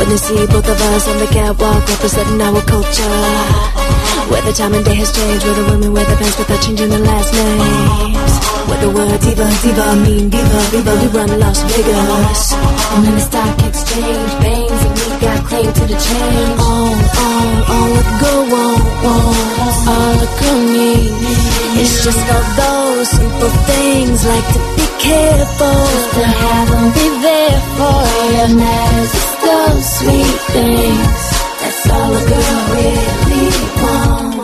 When they see both of us on the catwalk representing our culture, where the time and day has changed, where the women wear the pants without changing their last names, where the word diva, diva mean diva, diva, we run Las Vegas. And when the stock exchange bangs and we got claim to the change, all a go on, all a come need. It's just all those simple things, like to be careful, just to have them be there for you. And there's just those sweet things, that's all a girl really wants.